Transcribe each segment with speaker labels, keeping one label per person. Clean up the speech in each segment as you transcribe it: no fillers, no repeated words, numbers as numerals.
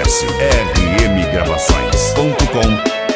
Speaker 1: Acesse rmgravações.com.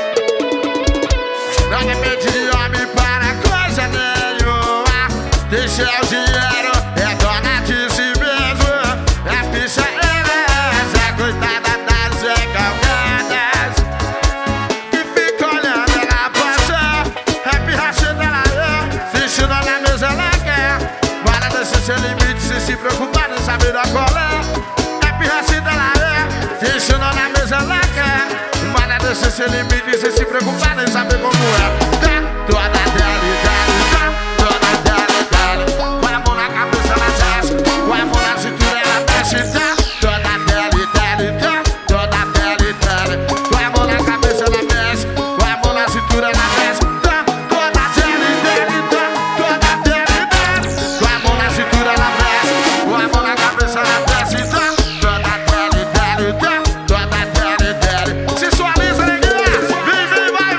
Speaker 2: Não depende de homem para coisa nenhuma. Deixa o dinheiro, é dona de si mesmo. É ficha beleza, coitada das recalcadas que fica olhando ela passar. É pirraça dela assistindo na mesa ela quer. Para descer seu limite, se preocupar em saber a qual é. É pirraça dela assistindo na mesa ela quer. Para descer seu limite, se preocupar em saber como é. Tá toda dele, toda dele. Põe a mão na cabeça, ela desce. Põe a mão na cintura, ela desce. Tá toda dele, toda dele. Põe a mão na cabeça, ela desce. Põe a mão na cintura, ela desce. Tá toda dele, toda dele. Põe a mão na cintura, ela desce. Põe a mão na cabeça, ela desce. Tá toda dele, toda dele. Sensualiza, neguinha. Vem, vai.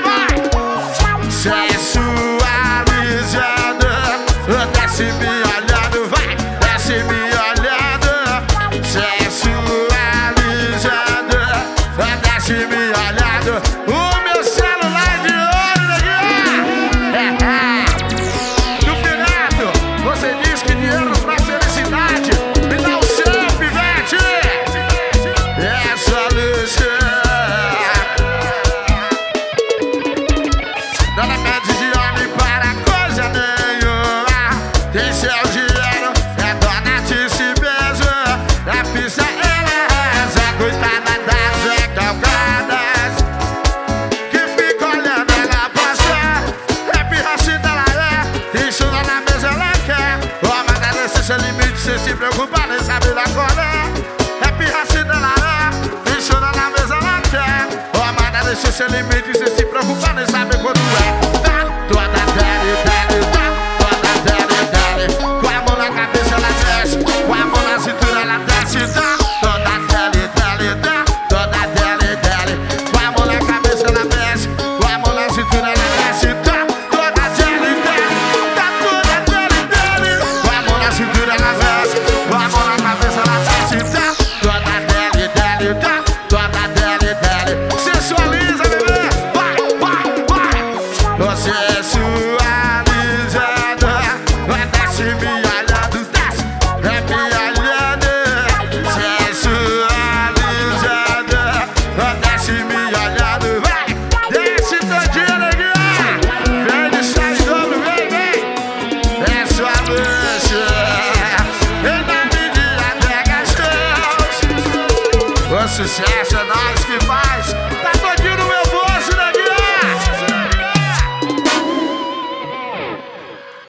Speaker 2: Sensualizando, desce me olhando, vai, desce me olhando. Sensualizando, desce me olhando. O meu celular de ouro, neguinha. Do Pinato, você diz que dinheiro pra felicidade. Me dá o seu, pivete. Essa luxa não depende de homem para coisa nenhuma. Tem seu dinheiro, é dona de si mesmo. É pista beleza, coitada das recalcadas que fica olhando ela passar. É pirracida ela tem chula na mesa ela quer. Ô, mas desce seu limite, cê se preocupa nem sabe da qual é. É pirracida ela tem chula na mesa ela quer. Ô, mas desce seu limite, cê se preocupa nem sabe quando é. Tá toda dele. Põe a mão na cabeça, ela desce. Põe a mão na cintura, ela desce. Tá toda dele. Põe a mão na cabeça, ela desce. Põe a mão na cintura, ela desce. Tá toda dele. Põe a mão na cintura, ela desce. Põe a mão na cabeça, ela desce. Tá toda dele. Sensualiza, bebê. Vai. Sensualizando, desce me olhando, desce, me olhando. Sensualizando, desce me olhando, vai, desce todinha, neguinha. Vem de sair dobro, vem. É sua luxa, vem na medida, pega as teus. O sucesso é nós que faz.